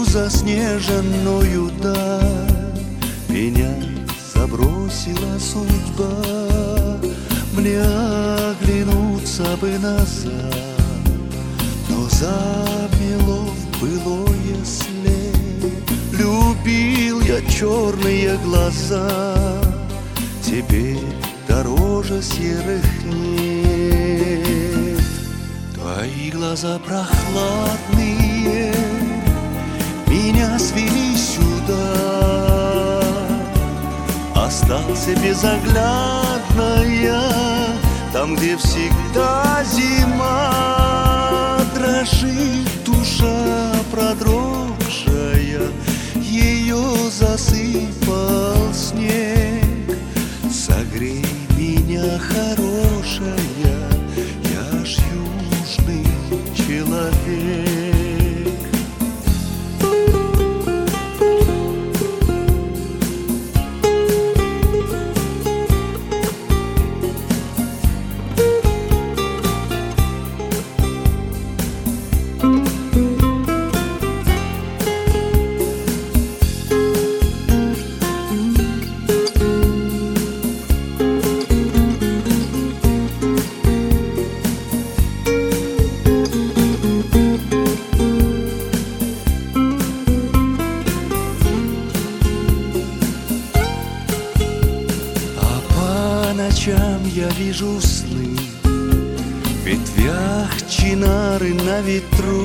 заснеженную даль меня забросила судьба. Мне оглянуться бы назад, но замело в былое след. Любил я черные глаза, теперь дороже серых нет. Твои глаза прохладные меня свели сюда. Остался безоглядно я там, где всегда зима. Дрожит душа продрогшая, ее засыпал снег. Согрей меня, хорошая, я ж южный человек. Ночам я вижу сны, в ветвях чинары на ветру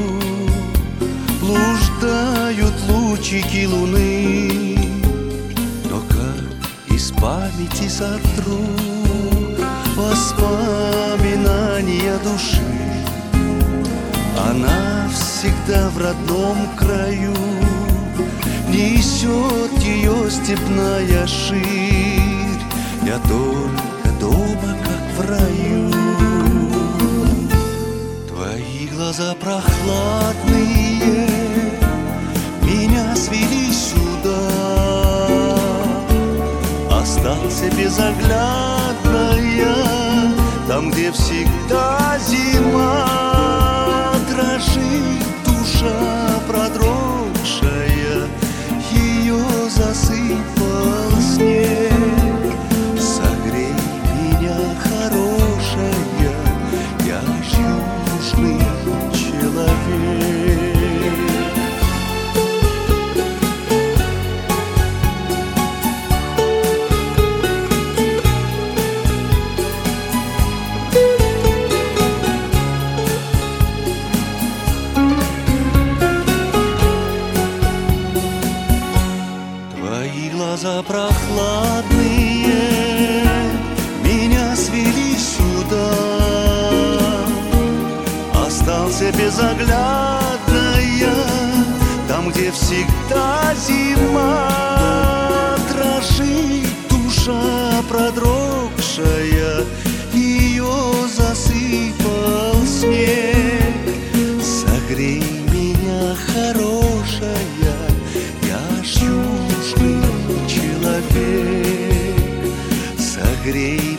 блуждают лучики луны. Но как из памяти сотру воспоминания души, она всегда в родном краю, несет ее степная ширь. Я только дома, как в раю. Твои глаза прохладные меня свели сюда. Остался безоглядно я там, где всегда зима. Дрожит душа продрогшая, ее засыпал снег. Твои глаза прохладные меня свели сюда. Остался безоглядно я там, где всегда зима. Дрожит душа продрогшая, ее засыпал снег. Согрей меня, хорошая, я ж южный человек. Согрей